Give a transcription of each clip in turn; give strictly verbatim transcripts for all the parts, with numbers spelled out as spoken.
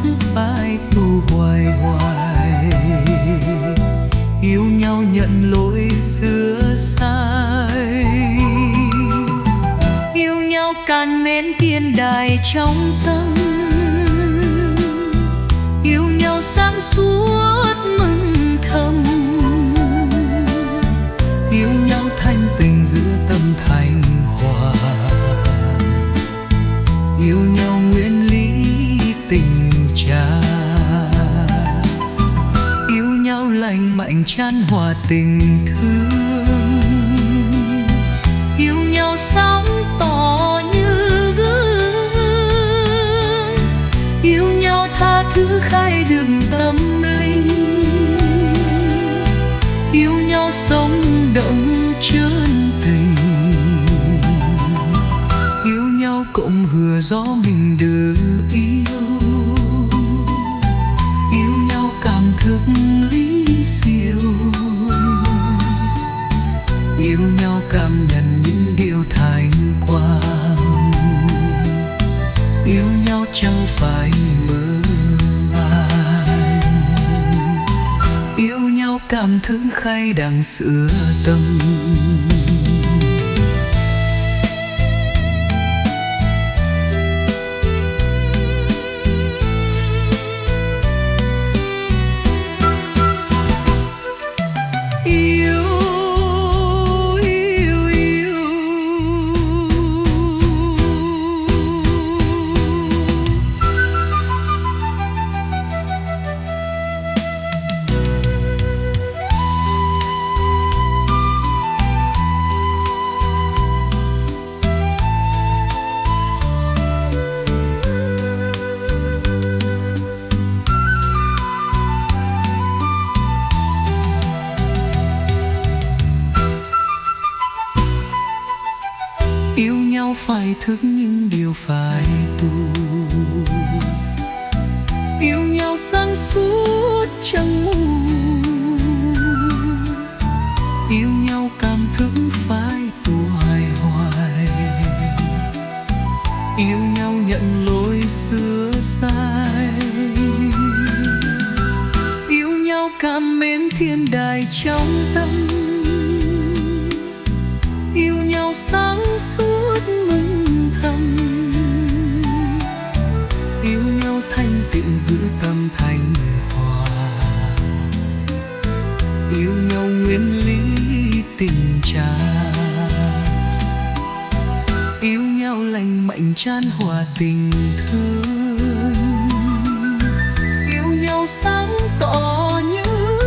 không phải tu hoài hoài. Yêu nhau nhận lỗi sửa sai, yêu nhau càn mến thiên đài trong tâm, yêu nhau sáng suốt mừng thầm, yêu nhau thanh tình giữa tâm thành hòa, yêu nhau nguyên lý tình cha, yêu nhau lành mạnh chan hòa tình thương, yêu nhau sáng tỏ như gương, yêu nhau tha thứ khai đường tâm linh, yêu nhau sống động chân tình, yêu nhau cộng hứa gió mình được yêu, yêu nhau cảm thức lý siêu, yêu nhau cảm nhận những điều thành quang, yêu nhau chẳng phải mơ màng, yêu nhau cảm thức khai đằng sữa tâm. Yêu nhau phải thức những điều phải tu, yêu nhau sáng suốt chẳng mù, yêu nhau cảm thức phải tu hoài hoài, yêu nhau nhận lỗi sửa sai, yêu nhau cảm mến thiên đài trong tâm, yêu nhau sáng suốt mừng thầm, yêu nhau thanh tịnh giữa tâm thành hòa, yêu nhau nguyên lý tình cha, yêu nhau lành mạnh chan hòa tình thương, yêu nhau sáng tỏ như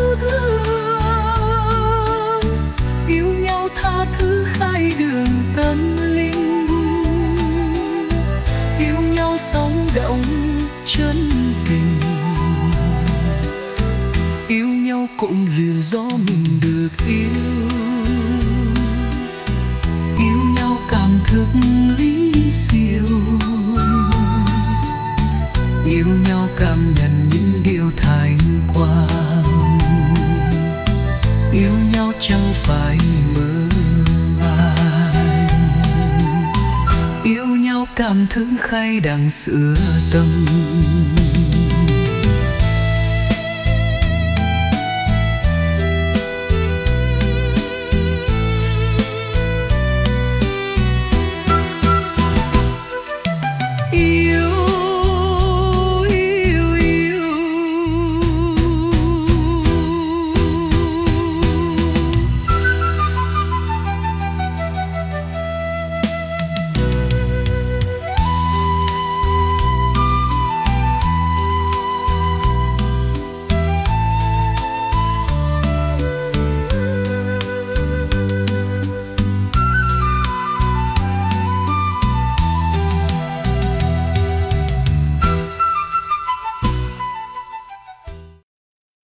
gương, yêu nhau tha thứ khai đường tâm linh, yêu nhau sống động chân tình, yêu nhau cũng lừa gió mình được yêu, yêu nhau cảm thức lý siêu, yêu nhau cảm nhận những điều thành quang, yêu nhau chẳng phải mơ màng, yêu nhau cảm thức khai đằng sữa tâm. yêu